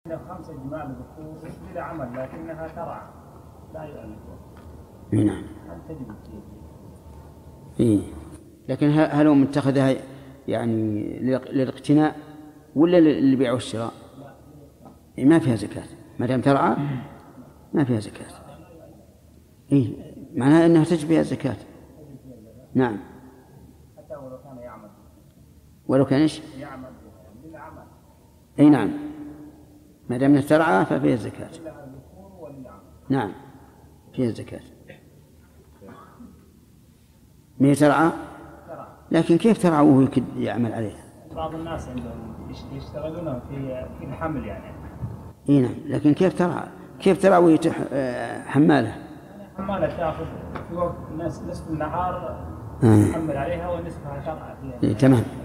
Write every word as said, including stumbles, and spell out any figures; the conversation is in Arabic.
خمسة جمال ذكور بلا عمل لكنها ترعى لا يؤلفون. نعم. إيه. لكن هل هو متخذها يعني للاقتناء ولا للبيع والشراء؟ ما فيها زكاة ما دام ترعى ما فيها زكاة. إيه معناها أنها تجب فيها الزكاة. نعم. حتى ولو كان يعمل. ولو كان إيش؟ يعمل للعمل. أي نعم ما دام ترعى ففيها الزكاة. نعم فيها الزكاة. ما ترعى لكن كيف ترعى وهو يعمل عليها؟ بعض الناس عندهم يشتغلون في في الحمل يعني. إيه نعم لكن كيف ترعى كيف ترعى وهي حمالة؟ حمالة تأخذ في وقت نصف النهار تحمل عليها ونصفها ترعى فيها. إيه تمام.